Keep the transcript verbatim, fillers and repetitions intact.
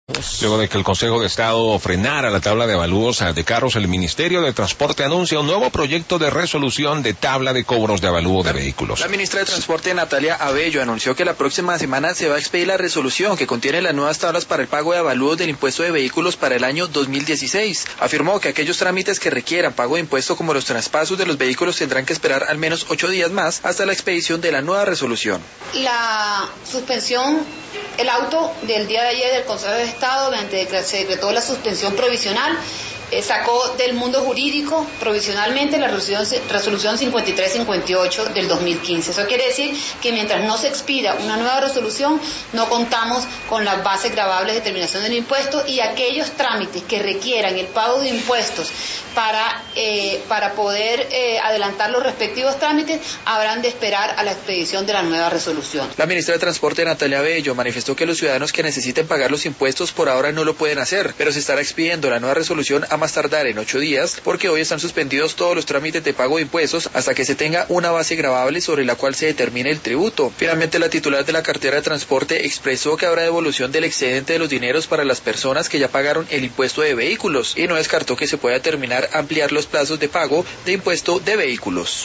Luego de que el Consejo de Estado frenara la tabla de avalúos de carros, el Ministerio de Transporte anuncia un nuevo proyecto de resolución de tabla de cobros de avalúo de vehículos. La ministra de Transporte, Natalia Abello, anunció que la próxima semana se va a expedir la resolución que contiene las nuevas tablas para el pago de avalúos del impuesto de vehículos para el año dos mil dieciséis. Afirmó que aquellos trámites que requieran pago de impuesto como los traspasos de los vehículos tendrán que esperar al menos ocho días más hasta la expedición de la nueva resolución. La suspensión, el auto del día de ayer del Consejo de Estado, mediante se decretó la suspensión provisional, eh, sacó del mundo jurídico provisionalmente la resolución, resolución cincuenta y tres cincuenta y ocho del dos mil quince. Eso quiere decir que mientras no se expida una nueva resolución, no contamos con las bases gravables de determinación del impuesto, y aquellos trámites que requieran el pago de impuestos para, eh, para poder eh, adelantar los respectivos trámites habrán de esperar a la expedición de la nueva resolución. La ministra de Transporte, Natalia Abello, manifestó que los ciudadanos que necesiten pagar los impuestos por ahora no lo pueden hacer, pero se estará expidiendo la nueva resolución a más tardar en ocho días, porque hoy están suspendidos todos los trámites de pago de impuestos hasta que se tenga una base gravable sobre la cual se determine el tributo. Finalmente, la titular de la cartera de transporte expresó que habrá devolución del excedente de los dineros para las personas que ya pagaron el impuesto de vehículos, y no descartó que se pueda terminar ampliar los plazos de pago de impuesto de vehículos.